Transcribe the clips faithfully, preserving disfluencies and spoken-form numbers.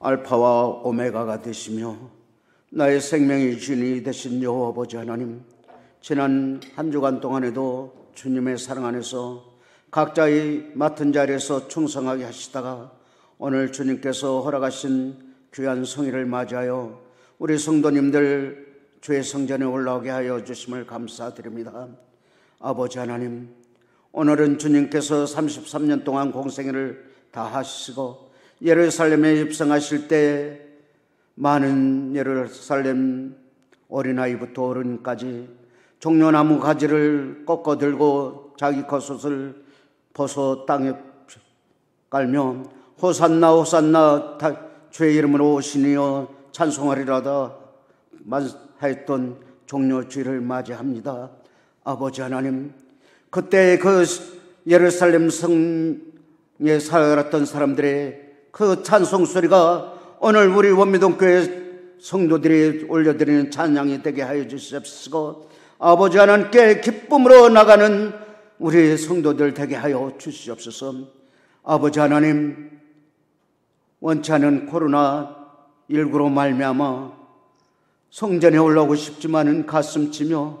알파와 오메가가 되시며 나의 생명의 주인이 되신 여호와 아버지 하나님, 지난 한 주간 동안에도 주님의 사랑 안에서 각자의 맡은 자리에서 충성하게 하시다가 오늘 주님께서 허락하신 귀한 성일을 맞이하여 우리 성도님들 주의 성전에 올라오게 하여 주심을 감사드립니다. 아버지 하나님, 오늘은 주님께서 삼십삼 년 동안 공생애를 다 하시고 예루살렘에 입성하실 때 많은 예루살렘 어린아이부터 어른까지 종려나무 가지를 꺾어 들고 자기 겉옷을 벗어 땅에 깔며 호산나 호산나 주의 이름으로 오시니여 찬송하리라다 하였던 종려주일을 맞이합니다. 아버지 하나님, 그때 그 예루살렘 성에 살았던 사람들의 그 찬송 소리가 오늘 우리 원미동교회 성도들이 올려드리는 찬양이 되게 하여 주시옵시고, 아버지 하나님께 기쁨으로 나가는 우리 성도들 되게 하여 주시옵소서. 아버지 하나님, 원치 않은 코로나십구로 말미암아 성전에 올라오고 싶지만은 가슴 치며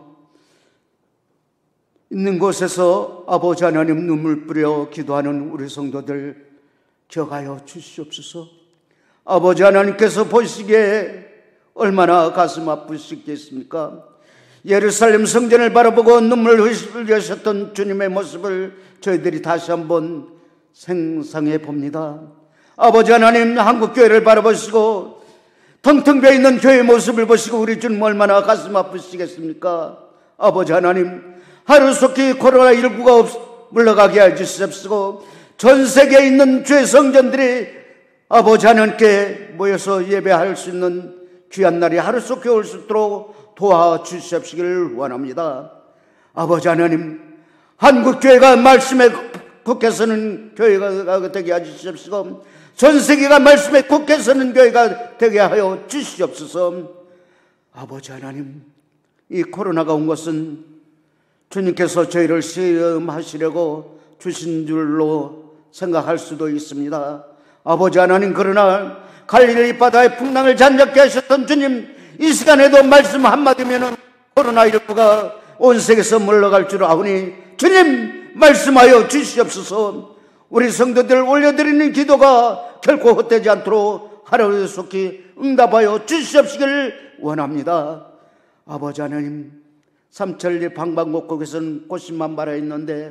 있는 곳에서 아버지 하나님 눈물 뿌려 기도하는 우리 성도들 기억하여 주시옵소서. 아버지 하나님께서 보시기에 얼마나 가슴 아프시겠습니까? 예루살렘 성전을 바라보고 눈물을 흘리셨던 주님의 모습을 저희들이 다시 한번 생상해 봅니다. 아버지 하나님, 한국교회를 바라보시고 텅텅 비어있는 교회의 모습을 보시고 우리 주님 얼마나 가슴 아프시겠습니까? 아버지 하나님, 하루속히 코로나십구가 물러가게 해주시옵시고 전 세계에 있는 주의 성전들이 아버지 하나님께 모여서 예배할 수 있는 귀한 날이 하루속히 올 수 있도록 도와주시옵시기를 원합니다. 아버지 하나님, 한국교회가 말씀에 굳게 서는 교회가 되게 해주시옵시고 전 세계가 말씀에 굳게 서는 교회가 되게 하여 주시옵소서. 아버지 하나님, 이 코로나가 온 것은 주님께서 저희를 시험하시려고 주신 줄로 생각할 수도 있습니다. 아버지 하나님, 그러나 갈릴리 바다의 풍랑을 잔잔케 하셨던 주님, 이 시간에도 말씀 한마디면 코로나십구가 온 세계에서 물러갈 줄 아오니 주님 말씀하여 주시옵소서. 우리 성도들 올려드리는 기도가 결코 헛되지 않도록 하루속히 응답하여 주시옵시기를 원합니다. 아버지 하나님, 삼천리 방방곡곡에서는 꽃이 만발해 있는데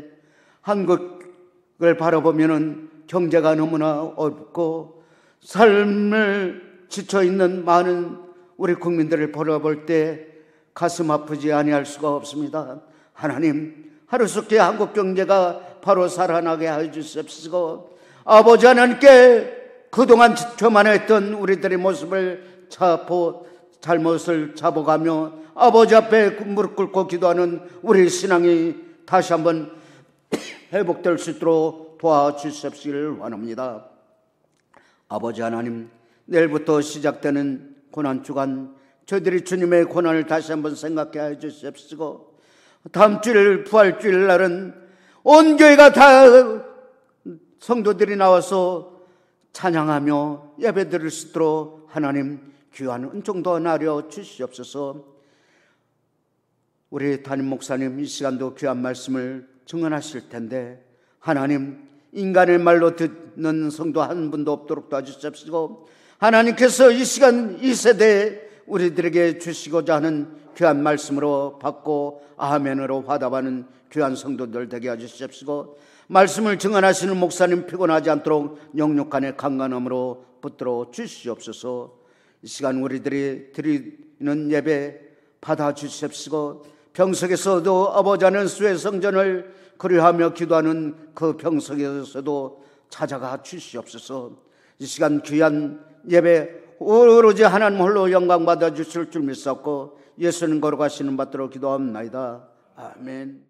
한국을 바라보면 경제가 너무나 어렵고 삶을 지쳐있는 많은 우리 국민들을 바라볼 때 가슴 아프지 아니할 수가 없습니다. 하나님, 하루속히 한국 경제가 바로 살아나게 해주시옵시고 아버지 하나님께 그동안 교만했던 우리들의 모습을 차보, 잘못을 잡아가며 아버지 앞에 무릎 꿇고 기도하는 우리 신앙이 다시 한번 회복될 수 있도록 도와주시옵시기를 원합니다. 아버지 하나님, 내일부터 시작되는 고난주간 저희들이 주님의 고난을 다시 한번 생각해 해 주시옵시고 다음 주일 부활주일 날은 온 교회가 다 성도들이 나와서 찬양하며 예배 드릴 수 있도록 하나님 귀한 은총도 나려 주시옵소서. 우리 담임 목사님 이 시간도 귀한 말씀을 증언하실 텐데 하나님, 인간의 말로 듣는 성도 한 분도 없도록 도와주시옵시고 하나님께서 이 시간 이 세대에 우리들에게 주시고자 하는 귀한 말씀으로 받고 아멘으로 화답하는 귀한 성도들 되게 해주시옵시고 말씀을 증언하시는 목사님 피곤하지 않도록 영육간의 강건함으로 붙들어 주시옵소서. 이 시간 우리들이 드리는 예배 받아주시옵시고 병석에서도 아버지 하나님 수의 성전을 그리하며 기도하는 그 병석에서도 찾아가 주시옵소서. 이 시간 귀한 예배 오로지 하나님 홀로 영광 받아 주실 줄 믿사옵고 예수님 걸어가시는 받들어 기도합나이다. 아멘.